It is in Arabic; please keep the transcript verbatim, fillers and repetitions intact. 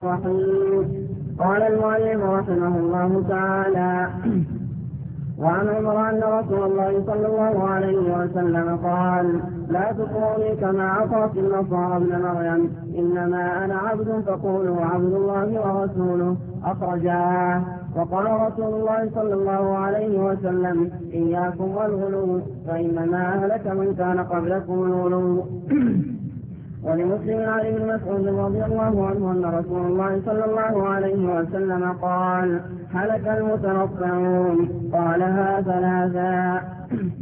الرحيم. قال المؤلف رحمه الله تعالى: وعن عمر أن رسول الله صلى الله عليه وسلم قال: لا تطروني كما عصت النصارى ابن مريم، إنما أنا عبد فقولوا عبد الله ورسوله. أخرجاه. وقال رسول الله صلى الله عليه وسلم: إياكم والغلو، فإنما أهلك من كان قبلكم الغلو. ولمسلم عن ابن مسعود رضي الله عنه أن رسول الله صلى الله عليه وسلم قال: هلك المتنطعون، قالها ثلاثا.